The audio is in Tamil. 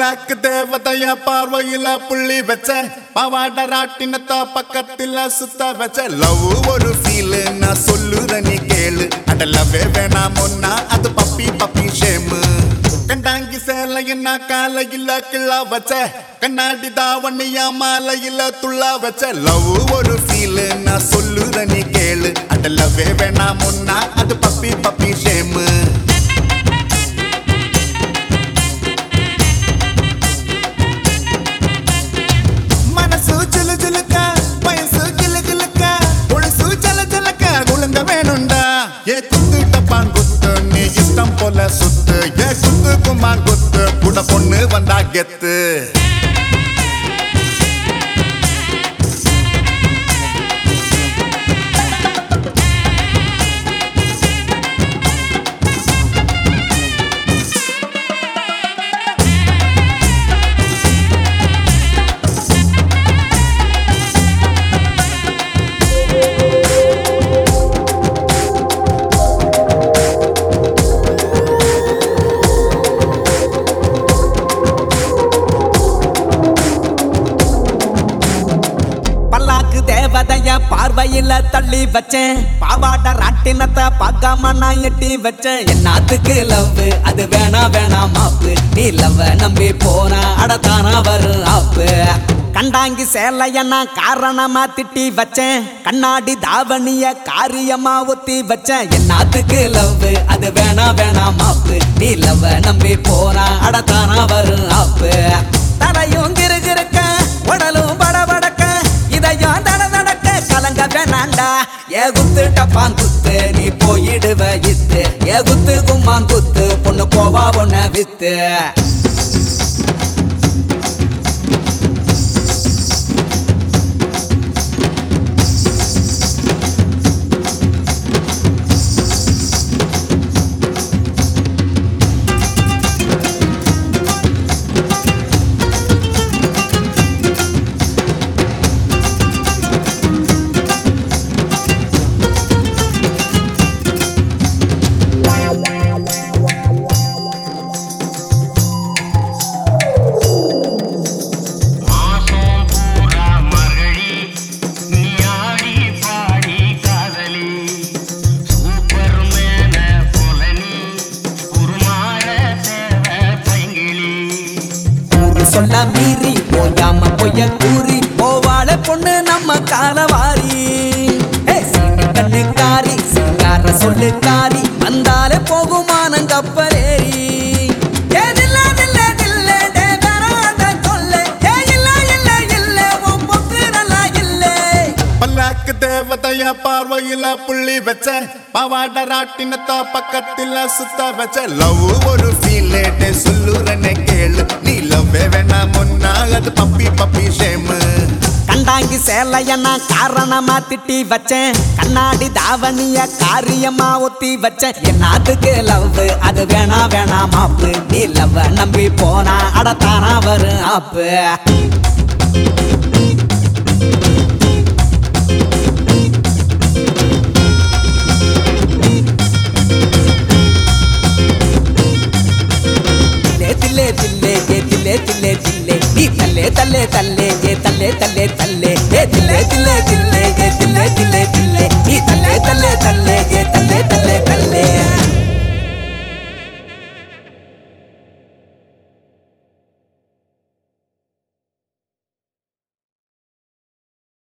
பல்லாக்கு தேவதைய பார்வையில புள்ளி வச்ச பாவாட ராட்டினத்த பக்கத்துல சுத்த வச்ச லவ் ஒரு ஃபீல் நான் சொல்லுற நீ கேளு அடலவே வேணாம் ஒன்னா அது பப்பி பப்பி ஷேமு கண்டாங்கி சேலையின்னா காலையில கிள்ளா வச்ச கண்ணாடி தாவணியா மாலையில துள்ளா வச்ச லவ் ஒரு ஃபீல் நான் சொல்லுற நீ கேளு அடலவே வேணாம் ஒன்னா அது பப்பி பப்பி ஷேமு சுத்து ஏ குத்து கும்மா குத்து கூட பொண்ணு வந்தா கெத்து பார்வையில தள்ளி வச்சேன் பாவாட ராட்டினத்தை பார்க்காம நான் எட்டி வச்சேன் என்னத்துக்கு லவ் அது வேணா வேணா மாப்பு நீ லவ் நம்பி போனா அடத்தானா வரும் ஆப்பு கண்டாங்கி சேலைய நான் காரணமா திட்டி வச்சேன் கண்ணாடி தாவணிய காரியமா ஒத்தி வச்சேன் என்னத்துக்கு லவ் அது வேணா வேணா மாப்பு நீ லவ் நம்பி போனா அடத்தானா வரும் ஆப்பு தரையும் கிருகிருக்க உடலும் படபடக்க இதையும் கலங்க வேணாண்டா ஏ குத்து டப்பாங்குத்து நீ போயிடுவ இத்து ஏ குத்து கும்மாங்குத்து பொண்ணு போவா பொண்ண வித்து சொல்ல மீறி போயாம பொய்ய கூறி போவாள பொண்ணு நம்ம காலவாரி கண்ணு காரி சிங்கார சொல்லு காரி வந்தாலே போகுமானம் கப்பலேறி பல்லாக்கு தேவதைய பார்வையில புள்ளி வச்ச பாவாட ராட்டினத்த பக்கத்துல சுத்த வச்ச லவ் ஒரு ஃபீல் சொல்லுறனே கேளு நீ லவ் வேணா முன்னா அது பப்பி பப்பி ஷேமு கண்டாங்கி சேலைய நான் காரணமா திட்டி வச்சேன் கண்ணாடி தாவணிய காரியமா ஒத்தி வச்சேன் என்னத்துக்கு லவ் அது வேணா வேணா மாப்பு நீ லவ் நம்பி போனா அடத்தானா வரும் ஆப்பு தில்லே தில்லே தில்லே தில்லே தில்லே நீ தல்லே தல்லே தல்லே தல்லே தல்லே தல்லே